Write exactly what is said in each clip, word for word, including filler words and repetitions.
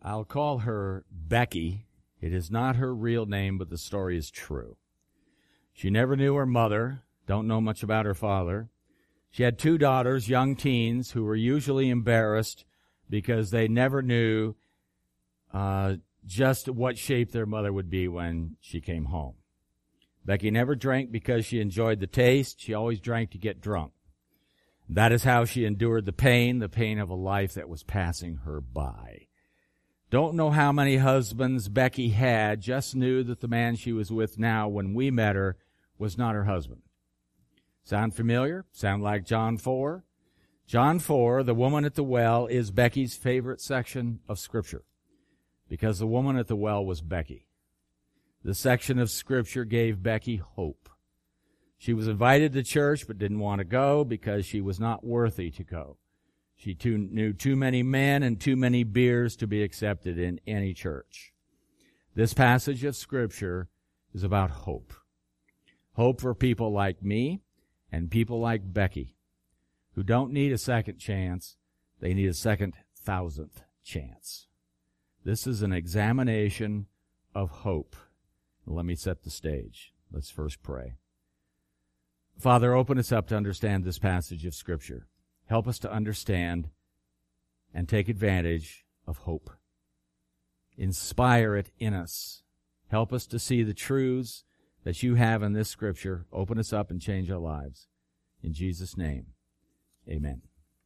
I'll call her Becky. It is not her real name, but the story is true. She never knew her mother, don't know much about her father. She had two daughters, young teens, who were usually embarrassed because they never knew uh, just what shape their mother would be when she came home. Becky never drank because she enjoyed the taste. She always drank to get drunk. That is how she endured the pain, the pain of a life that was passing her by. Don't know how many husbands Becky had, just knew that the man she was with now when we met her was not her husband. Sound familiar? Sound like John four? John four, the woman at the well, is Becky's favorite section of Scripture because the woman at the well was Becky. The section of Scripture gave Becky hope. She was invited to church but didn't want to go because she was not worthy to go. She too, knew too many men and too many beers to be accepted in any church. This passage of Scripture is about hope. Hope for people like me and people like Becky, who don't need a second chance. They need a second thousandth chance. This is an examination of hope. Let me set the stage. Let's first pray. Father, open us up to understand this passage of Scripture. Help us to understand and take advantage of hope. Inspire it in us. Help us to see the truths that you have in this Scripture. Open us up and change our lives. In Jesus' name, amen.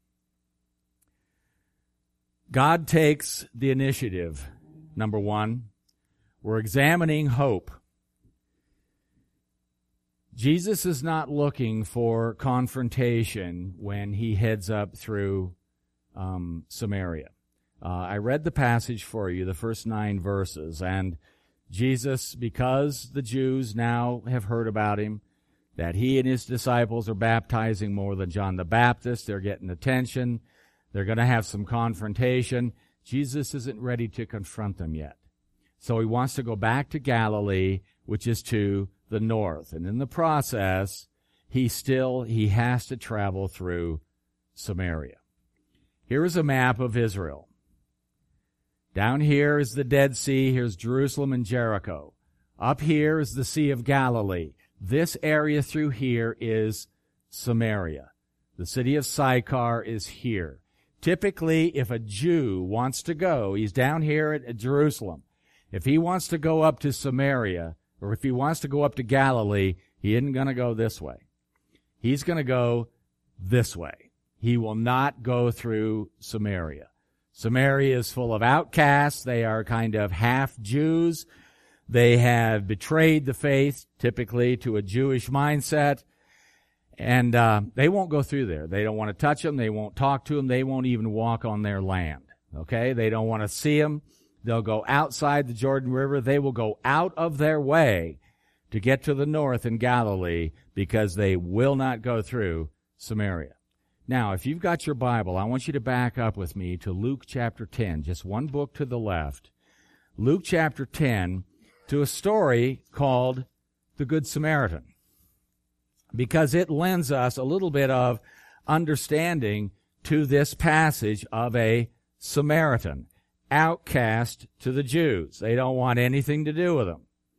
God takes the initiative. Number one, we're examining hope. Jesus is not looking for confrontation when he heads up through um, Samaria. Uh, I read the passage for you, the first nine verses, and Jesus, because the Jews now have heard about him, that he and his disciples are baptizing more than John the Baptist, they're getting attention, they're going to have some confrontation. Jesus isn't ready to confront them yet. So he wants to go back to Galilee, which is to the north. And in the process, he still, he has to travel through Samaria. Here is a map of Israel. Down here is the Dead Sea. Here's Jerusalem and Jericho. Up here is the Sea of Galilee. This area through here is Samaria. The city of Sychar is here. Typically, if a Jew wants to go, he's down here at, at Jerusalem. If he wants to go up to Samaria, or if he wants to go up to Galilee, he isn't going to go this way. He's going to go this way. He will not go through Samaria. Samaria is full of outcasts. They are kind of half Jews. They have betrayed the faith, typically to a Jewish mindset. And uh, they won't go through there. They don't want to touch them. They won't talk to them. They won't even walk on their land. Okay? They don't want to see them. They'll go outside the Jordan River. They will go out of their way to get to the north in Galilee because they will not go through Samaria. Now, if you've got your Bible, I want you to back up with me to Luke chapter ten, just one book to the left. Luke chapter ten, to a story called the Good Samaritan, because it lends us a little bit of understanding to this passage of a Samaritan, outcast to the Jews. They don't want anything to do with them.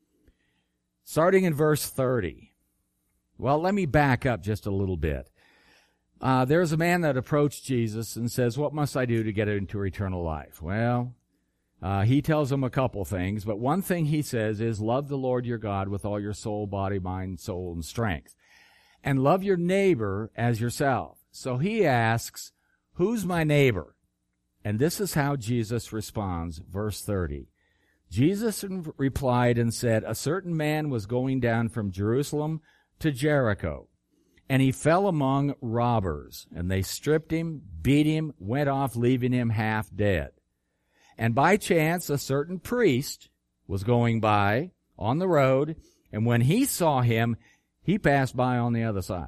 Starting in verse thirty. Well, let me back up just a little bit. Uh, there's a man that approached Jesus and says, "What must I do to get into eternal life?" Well, uh, he tells him a couple things, but one thing he says is, love the Lord your God with all your soul, body, mind, soul, and strength. And love your neighbor as yourself. So he asks, who's my neighbor? And this is how Jesus responds, verse thirty. Jesus replied and said, a certain man was going down from Jerusalem to Jericho, and he fell among robbers, and they stripped him, beat him, went off, leaving him half dead. And by chance a certain priest was going by on the road, and when he saw him, he passed by on the other side.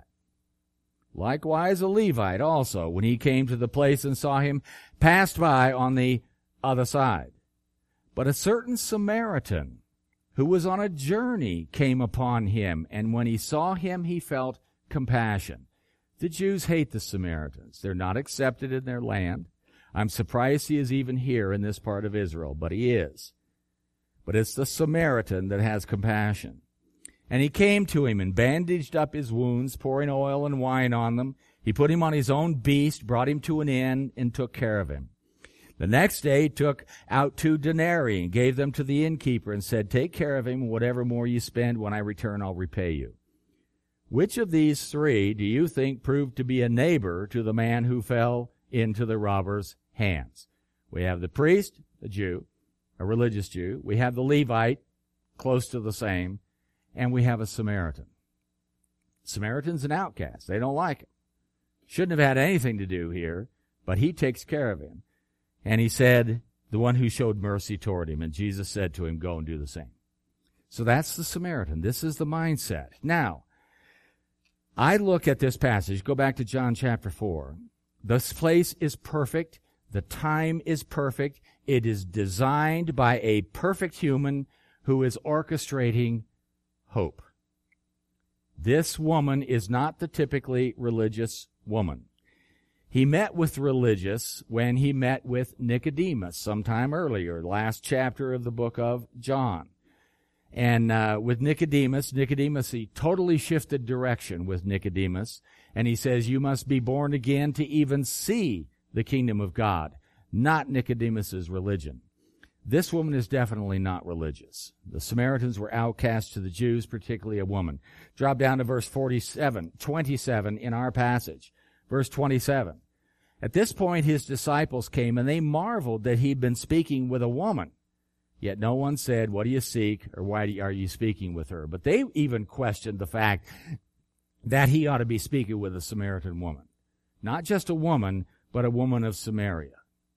Likewise a Levite also, when he came to the place and saw him, passed by on the other side. But a certain Samaritan, who was on a journey, came upon him, and when he saw him, he felt compassion. The Jews hate the Samaritans. They're not accepted in their land. I'm surprised he is even here in this part of Israel, but he is. But it's the Samaritan that has compassion. And he came to him and bandaged up his wounds, pouring oil and wine on them. He put him on his own beast, brought him to an inn, and took care of him. The next day he took out two denarii and gave them to the innkeeper and said, take care of him, and whatever more you spend, when I return, I'll repay you. Which of these three do you think proved to be a neighbor to the man who fell into the robber's hands? We have the priest, a Jew, a religious Jew. We have the Levite, close to the same. And we have a Samaritan. Samaritan's an outcast. They don't like him. Shouldn't have had anything to do here, but he takes care of him. And he said, the one who showed mercy toward him. And Jesus said to him, go and do the same. So that's the Samaritan. This is the mindset. Now, I look at this passage, go back to John chapter four. This place is perfect. The time is perfect. It is designed by a perfect human who is orchestrating hope. This woman is not the typically religious woman. He met with religious when he met with Nicodemus sometime earlier, last chapter of the book of John. And uh, with Nicodemus, Nicodemus, he totally shifted direction with Nicodemus. And he says, you must be born again to even see the kingdom of God, not Nicodemus's religion. This woman is definitely not religious. The Samaritans were outcasts to the Jews, particularly a woman. Drop down to verse forty-seven, twenty-seven in our passage. Verse twenty-seven. At this point his disciples came, and they marveled that he'd been speaking with a woman. Yet no one said, what do you seek, or why are you speaking with her? But they even questioned the fact that he ought to be speaking with a Samaritan woman. Not just a woman, but a woman of Samaria.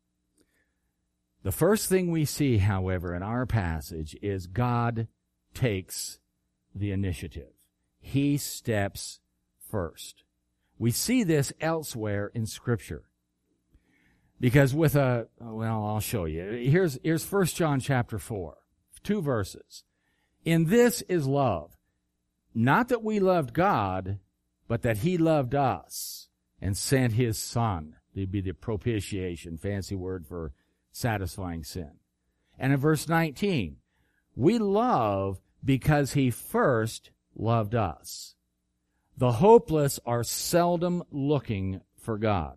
The first thing we see, however, in our passage is God takes the initiative. He steps first. We see this elsewhere in Scripture. Because with a, well, I'll show you. Here's, here's First John chapter four, two verses. In this is love. Not that we loved God, but that he loved us and sent his Son. It'd be the propitiation, fancy word for satisfying sin. And in verse nineteen, we love because he first loved us. The hopeless are seldom looking for God.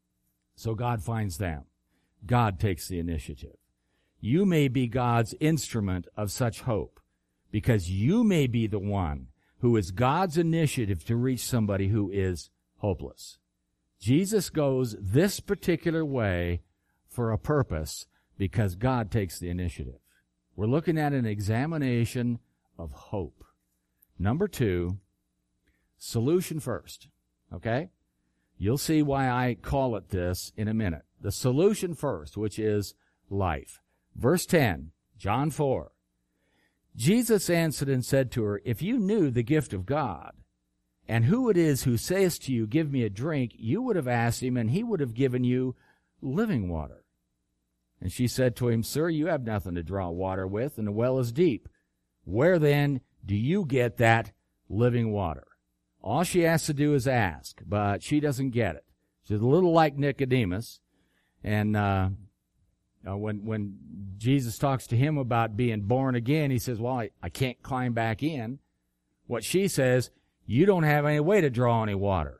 So God finds them. God takes the initiative. You may be God's instrument of such hope because you may be the one who is God's initiative to reach somebody who is hopeless. Jesus goes this particular way for a purpose because God takes the initiative. We're looking at an examination of hope. Number two, solution first. Okay? You'll see why I call it this in a minute. The solution first, which is life. Verse ten, John four. Jesus answered and said to her, if you knew the gift of God, and who it is who says to you, give me a drink, you would have asked him, and he would have given you living water. And she said to him, sir, you have nothing to draw water with, and the well is deep. Where then do you get that living water? All she has to do is ask, but she doesn't get it. She's a little like Nicodemus. And uh, uh, when when Jesus talks to him about being born again, he says, well, I, I can't climb back in. What she says, you don't have any way to draw any water.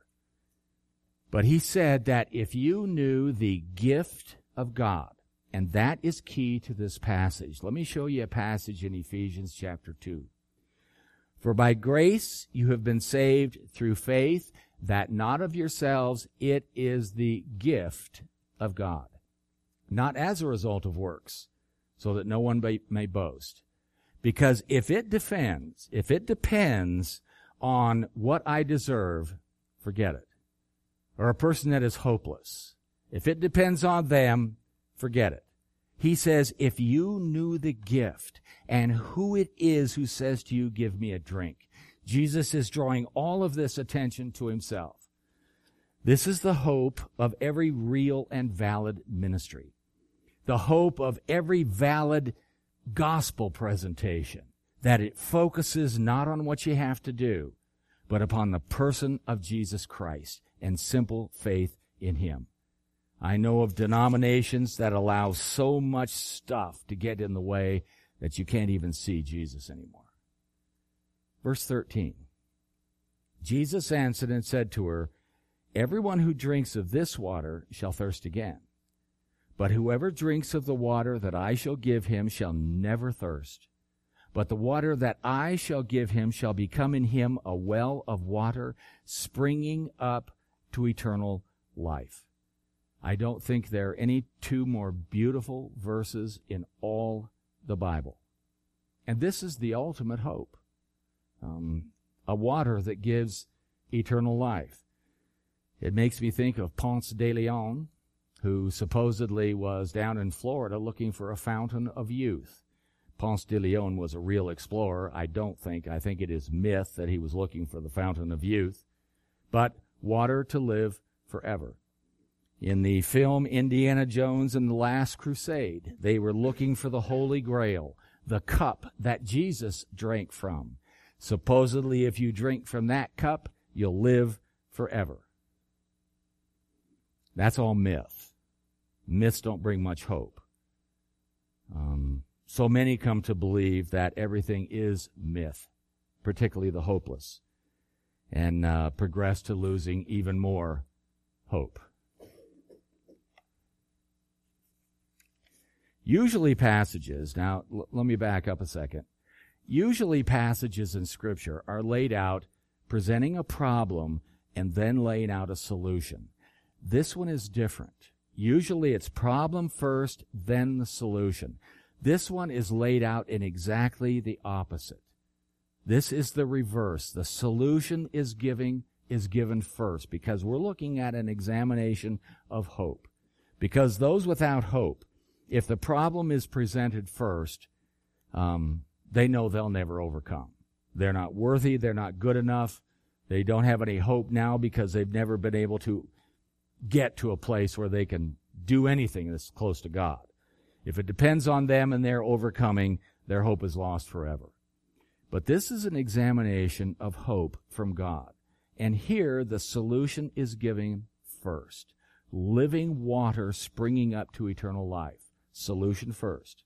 But he said that if you knew the gift of God, and that is key to this passage. Let me show you a passage in Ephesians chapter two. For by grace you have been saved through faith, that not of yourselves, it is the gift of God, not as a result of works, so that no one may, may boast. Because if it defends, if it depends on what I deserve, forget it. Or a person that is hopeless. If it depends on them, forget it. He says, if you knew the gift and who it is who says to you, give me a drink. Jesus is drawing all of this attention to himself. This is the hope of every real and valid ministry. The hope of every valid gospel presentation, that it focuses not on what you have to do, but upon the person of Jesus Christ and simple faith in him. I know of denominations that allow so much stuff to get in the way that you can't even see Jesus anymore. Verse thirteen. Jesus answered and said to her, everyone who drinks of this water shall thirst again. But whoever drinks of the water that I shall give him shall never thirst. But the water that I shall give him shall become in him a well of water springing up to eternal life. I don't think there are any two more beautiful verses in all the Bible. And this is the ultimate hope. Um, a water that gives eternal life. It makes me think of Ponce de Leon, who supposedly was down in Florida looking for a fountain of youth. Ponce de Leon was a real explorer. I don't think. I think it is myth that he was looking for the fountain of youth. But water to live forever. In the film Indiana Jones and the Last Crusade, they were looking for the Holy Grail, the cup that Jesus drank from. Supposedly, if you drink from that cup, you'll live forever. That's all myth. Myths don't bring much hope. Um, so many come to believe that everything is myth, particularly the hopeless, and uh, progress to losing even more hope. Usually passages, now l- let me back up a second. Usually passages in Scripture are laid out presenting a problem and then laying out a solution. This one is different. Usually it's problem first, then the solution. This one is laid out in exactly the opposite. This is the reverse. The solution is giving is given first because we're looking at an examination of hope. Because those without hope, if the problem is presented first, um, they know they'll never overcome. They're not worthy. They're not good enough. They don't have any hope now because they've never been able to get to a place where they can do anything that's close to God. If it depends on them and they're overcoming, their hope is lost forever. But this is an examination of hope from God. And here the solution is given first. Living water springing up to eternal life. Solution first.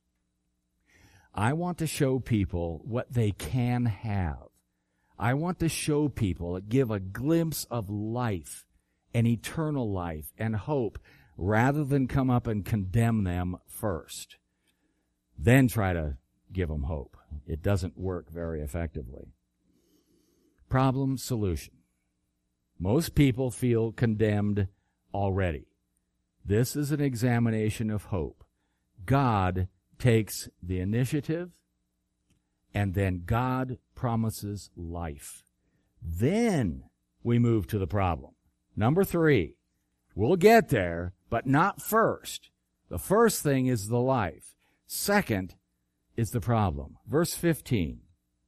I want to show people what they can have. I want to show people, give a glimpse of life and eternal life and hope rather than come up and condemn them first. Then try to give them hope. It doesn't work very effectively. Problem, solution. Most people feel condemned already. This is an examination of hope. God takes the initiative, and then God promises life. Then we move to the problem. Number three, we'll get there, but not first. The first thing is the life. Second is the problem. Verse fifteen.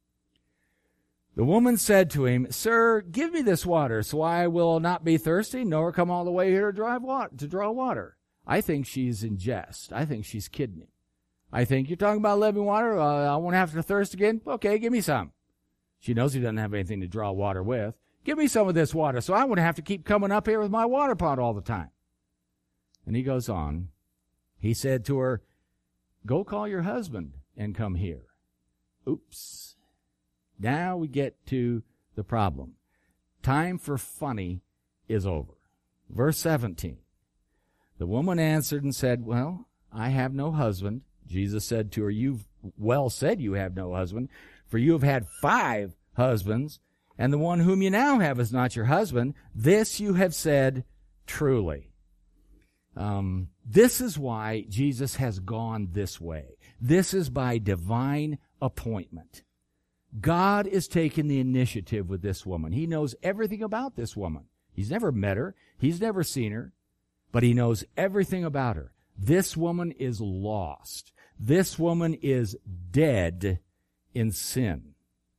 The woman said to him, Sir, give me this water, so I will not be thirsty, nor come all the way here to, drive water, to draw water. I think she's in jest. I think she's kidding him. I think, you're talking about living water? Uh, I won't have to thirst again? Okay, give me some. She knows he doesn't have anything to draw water with. Give me some of this water so I wouldn't have to keep coming up here with my water pot all the time. And he goes on. He said to her, Go call your husband and come here. Oops. Now we get to the problem. Time for funny is over. Verse seventeen. The woman answered and said, Well, I have no husband. Jesus said to her, You've well said you have no husband, for you have had five husbands, and the one whom you now have is not your husband. This you have said truly. Um, this is why Jesus has gone this way. This is by divine appointment. God is taking the initiative with this woman. He knows everything about this woman. He's never met her. He's never seen her. But he knows everything about her. This woman is lost. This woman is dead in sin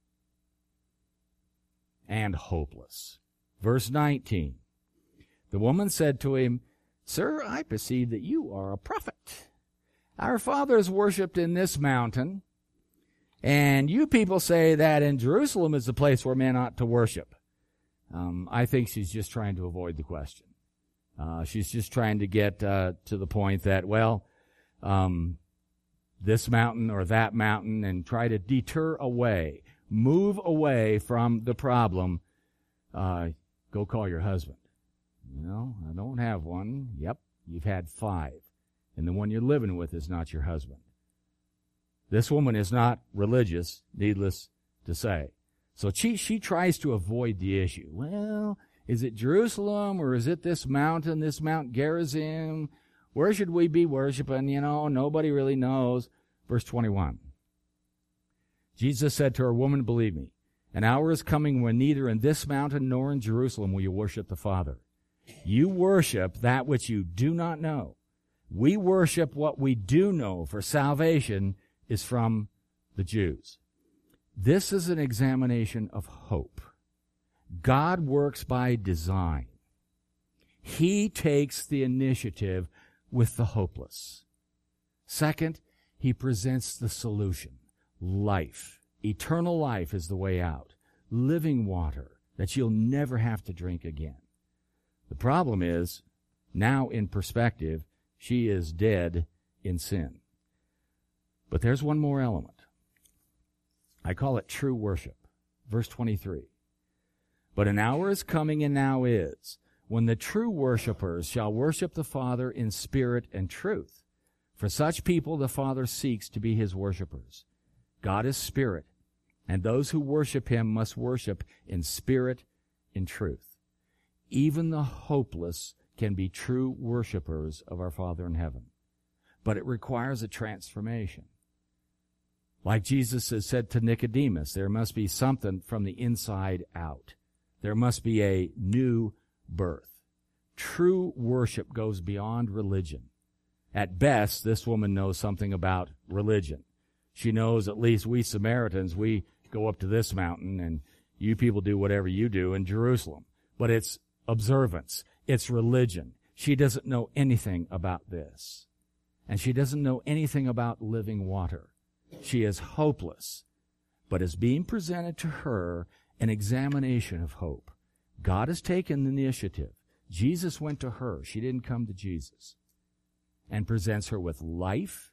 and hopeless. Verse nineteen. The woman said to him, Sir, I perceive that you are a prophet. Our fathers worshipped in this mountain, and you people say that in Jerusalem is the place where men ought to worship. Um, I think she's just trying to avoid the question. Uh, she's just trying to get uh, to the point that, well, um, this mountain or that mountain, and try to deter away, move away from the problem. Uh, go call your husband. No, I don't have one. Yep, you've had five. And the one you're living with is not your husband. This woman is not religious, needless to say. So she, she tries to avoid the issue. Well, is it Jerusalem or is it this mountain, this Mount Gerizim? Where should we be worshiping? You know, nobody really knows. Verse twenty-one. Jesus said to her, "Woman, believe me, an hour is coming when neither in this mountain nor in Jerusalem will you worship the Father. You worship that which you do not know. We worship what we do know, for salvation is from the Jews." This is an examination of hope. God works by design. He takes the initiative with the hopeless. Second, he presents the solution. Life. Eternal life is the way out. Living water that you'll never have to drink again. The problem is, now in perspective, she is dead in sin. But there's one more element. I call it true worship. Verse twenty-three. But an hour is coming, and now is, when the true worshipers shall worship the Father in spirit and truth. For such people the Father seeks to be his worshipers. God is spirit, and those who worship him must worship in spirit and truth. Even the hopeless can be true worshipers of our Father in heaven. But it requires a transformation. Like Jesus has said to Nicodemus, there must be something from the inside out. There must be a new birth. True worship goes beyond religion. At best, this woman knows something about religion. She knows, at least we Samaritans, we go up to this mountain, and you people do whatever you do in Jerusalem. But it's observance. It's religion. She doesn't know anything about this. And she doesn't know anything about living water. She is hopeless, but is being presented to her an examination of hope. God has taken the initiative. Jesus went to her. She didn't come to Jesus. And presents her with life,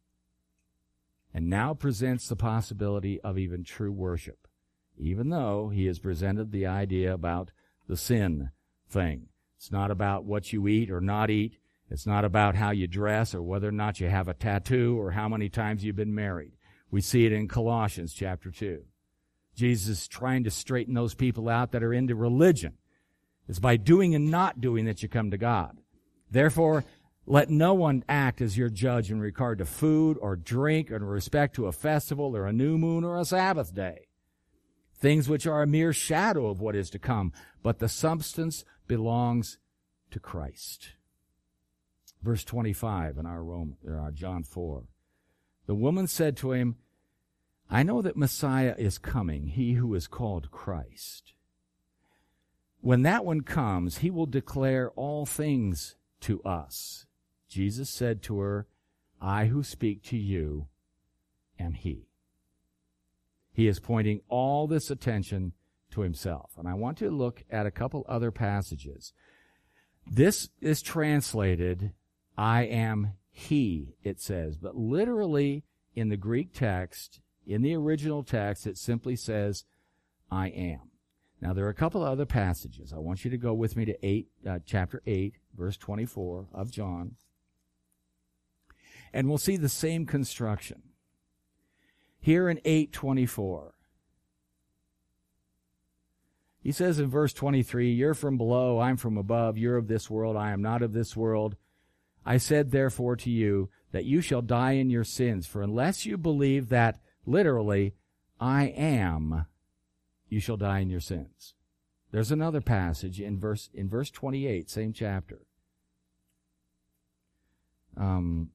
and now presents the possibility of even true worship, even though he has presented the idea about the sin thing. It's not about what you eat or not eat. It's not about how you dress or whether or not you have a tattoo or how many times you've been married. We see it in Colossians chapter two. Jesus is trying to straighten those people out that are into religion. It's by doing and not doing that you come to God. Therefore, let no one act as your judge in regard to food or drink or in respect to a festival or a new moon or a Sabbath day. Things which are a mere shadow of what is to come, but the substance belongs to Christ. Verse twenty-five in our Roman, or John four. The woman said to him, "I know that Messiah is coming, he who is called Christ. When that one comes, he will declare all things to us." Jesus said to her, "I who speak to you am he." He is pointing all this attention to himself. And I want to look at a couple other passages. This is translated, "I am he," it says. But literally in the Greek text, in the original text, it simply says, "I am." Now, there are a couple of other passages. I want you to go with me to eight, uh, chapter eight, verse twenty-four of John. And we'll see the same construction. Here in eight twenty-four, he says in verse twenty-three, "You're from below, I'm from above. You're of this world, I am not of this world. I said therefore to you that you shall die in your sins. For unless you believe that, literally, I am, you shall die in your sins." There's another passage in verse in verse twenty-eight, same chapter. Um,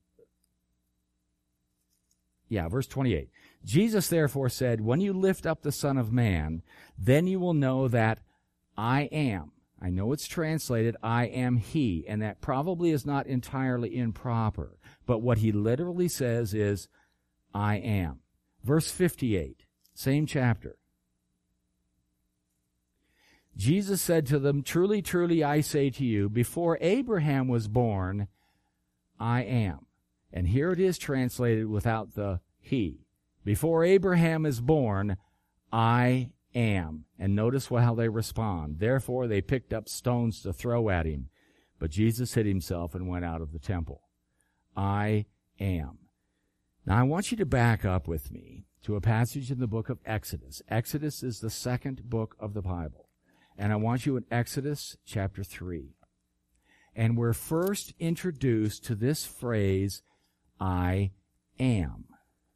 yeah, verse twenty-eight. "Jesus therefore said, when you lift up the Son of Man, then you will know that I am." I know it's translated, "I am he," and that probably is not entirely improper. But what he literally says is, "I am." Verse fifty-eight, same chapter. Jesus said to them, "Truly, truly, I say to you, before Abraham was born, I am." And here it is translated without the he. Before Abraham is born, I am. And notice how they respond. Therefore, they picked up stones to throw at him. But Jesus hid himself and went out of the temple. I am. Now, I want you to back up with me to a passage in the book of Exodus. Exodus is the second book of the Bible. And I want you in Exodus chapter three. And we're first introduced to this phrase, I am.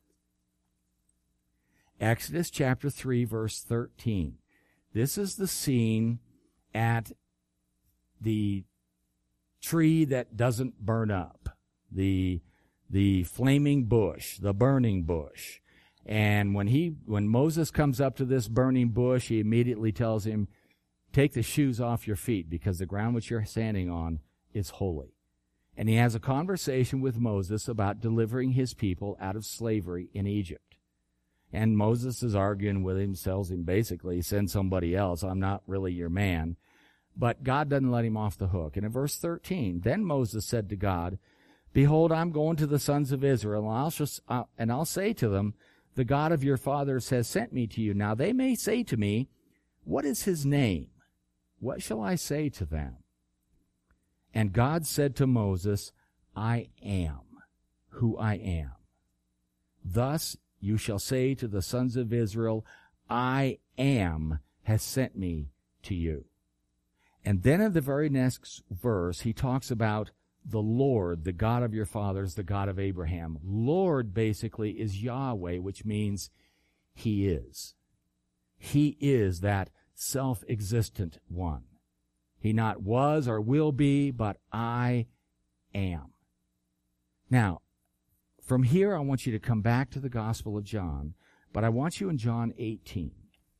Exodus chapter three, verse thirteen. This is the scene at the tree that doesn't burn up, the the flaming bush, the burning bush. And when he when Moses comes up to this burning bush, he immediately tells him, "Take the shoes off your feet, because the ground which you're standing on is holy." And he has a conversation with Moses about delivering his people out of slavery in Egypt. And Moses is arguing with him, tells him basically, send somebody else. I'm not really your man. But God doesn't let him off the hook. And in verse thirteen, then Moses said to God, "Behold, I'm going to the sons of Israel, and I'll, just, uh, and I'll say to them, the God of your fathers has sent me to you. Now they may say to me, what is his name? What shall I say to them?" And God said to Moses, "I am who I am. Thus you shall say to the sons of Israel, I am has sent me to you." And then in the very next verse, he talks about the Lord, the God of your fathers, the God of Abraham. Lord basically is Yahweh, which means he is. He is that self-existent one. He not was or will be, but I am. Now, from here, I want you to come back to the Gospel of John, but I want you in John eighteen.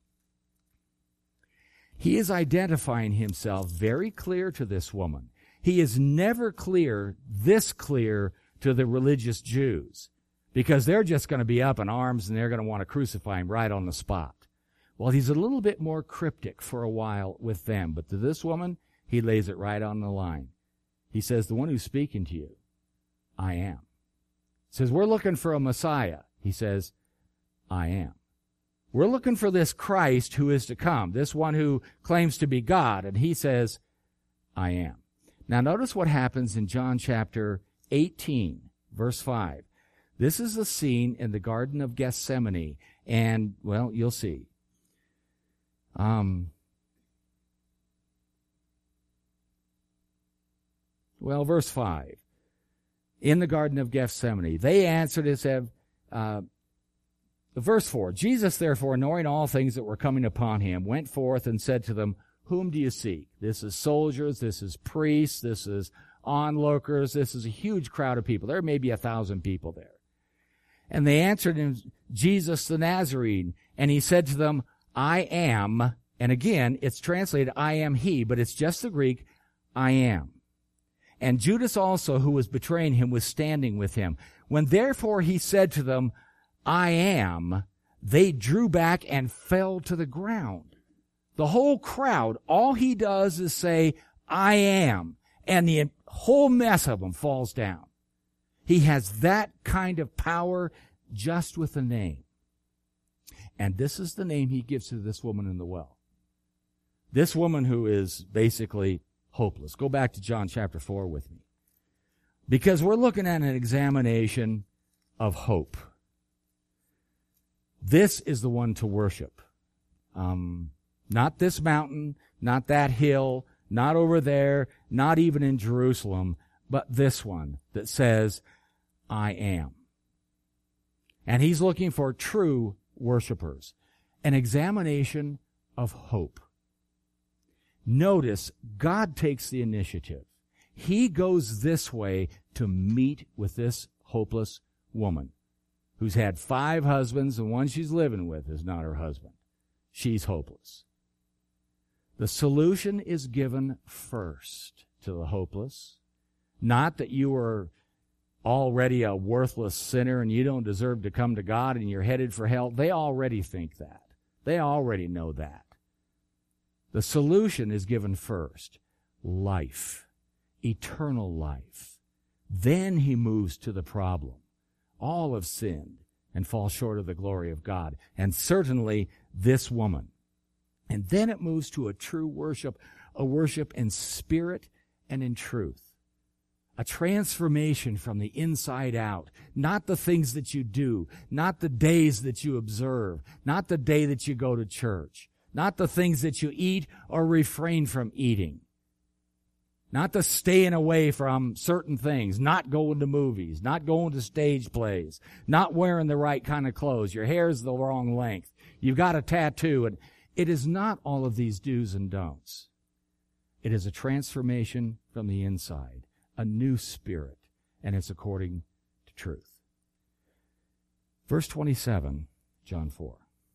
He is identifying himself very clear to this woman. He is never clear, this clear, to the religious Jews, because they're just going to be up in arms and they're going to want to crucify him right on the spot. Well, he's a little bit more cryptic for a while with them, but to this woman, he lays it right on the line. He says, the one who's speaking to you, I am. He says, we're looking for a Messiah. He says, I am. We're looking for this Christ who is to come, this one who claims to be God, and he says, I am. Now notice what happens in John chapter eighteen, verse five. This is the scene in the Garden of Gethsemane, and, well, you'll see. Um, well, verse five. In the Garden of Gethsemane, they answered and said, uh, verse four, Jesus, therefore, knowing all things that were coming upon him, went forth and said to them, whom do you seek? This is soldiers, this is priests, this is onlookers, this is a huge crowd of people. There may be a thousand people there. And they answered him, Jesus the Nazarene. And he said to them, I am, and again, it's translated, I am he, but it's just the Greek, I am. And Judas also, who was betraying him, was standing with him. When therefore he said to them, I am, they drew back and fell to the ground. The whole crowd, all he does is say, I am, and the whole mess of them falls down. He has that kind of power just with a name. And this is the name he gives to this woman in the well. This woman who is basically hopeless. Go back to John chapter four with me. Because we're looking at an examination of hope. This is the one to worship. Um, not this mountain, not that hill, not over there, not even in Jerusalem, but this one that says, I am. And he's looking for true worshipers. An examination of hope. Notice, God takes the initiative. He goes this way to meet with this hopeless woman who's had five husbands, and one she's living with is not her husband. She's hopeless. The solution is given first to the hopeless. Not that you are already a worthless sinner and you don't deserve to come to God and you're headed for hell. They already think that. They already know that. The solution is given first. Life. Eternal life. Then he moves to the problem. All have sinned and fall short of the glory of God. And certainly this woman. And then it moves to a true worship, a worship in spirit and in truth. A transformation from the inside out. Not the things that you do, not the days that you observe, not the day that you go to church, not the things that you eat or refrain from eating, not the staying away from certain things, not going to movies, not going to stage plays, not wearing the right kind of clothes, your hair's the wrong length, you've got a tattoo. And it is not all of these do's and don'ts. It is a transformation from the inside. A new spirit, and it's according to truth. Verse twenty-seven, John four.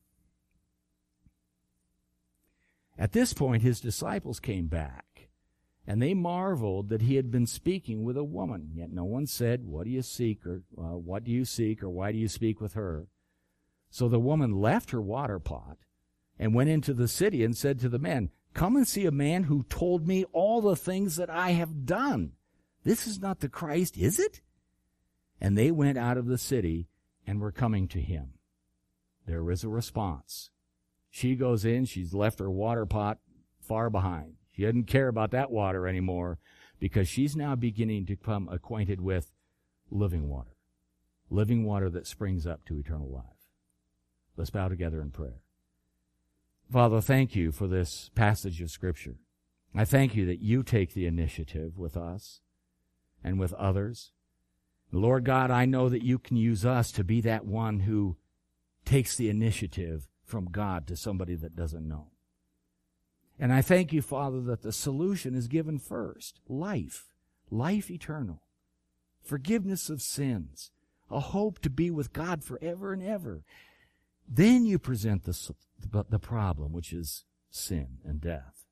At this point, his disciples came back, and they marveled that he had been speaking with a woman. Yet no one said, "What do you seek?" or uh, "What do you seek?" or "Why do you speak with her?" So the woman left her water pot and went into the city and said to the men, "Come and see a man who told me all the things that I have done. This is not the Christ, is it?" And they went out of the city and were coming to him. There is a response. She goes in, she's left her water pot far behind. She doesn't care about that water anymore because she's now beginning to become acquainted with living water. Living water that springs up to eternal life. Let's bow together in prayer. Father, thank you for this passage of Scripture. I thank you that you take the initiative with us and with others. Lord God, I know that you can use us to be that one who takes the initiative from God to somebody that doesn't know. And I thank you, Father, that the solution is given first. Life, life eternal, forgiveness of sins, a hope to be with God forever and ever. Then you present the, the problem, which is sin and death.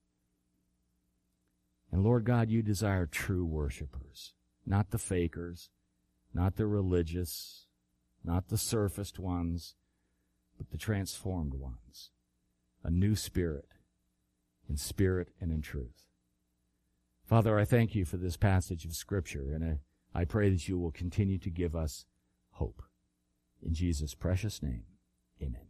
And Lord God, you desire true worshipers. Not the fakers, not the religious, not the surfaced ones, but the transformed ones. A new spirit, in spirit and in truth. Father, I thank you for this passage of Scripture, and I, I pray that you will continue to give us hope. In Jesus' precious name, amen.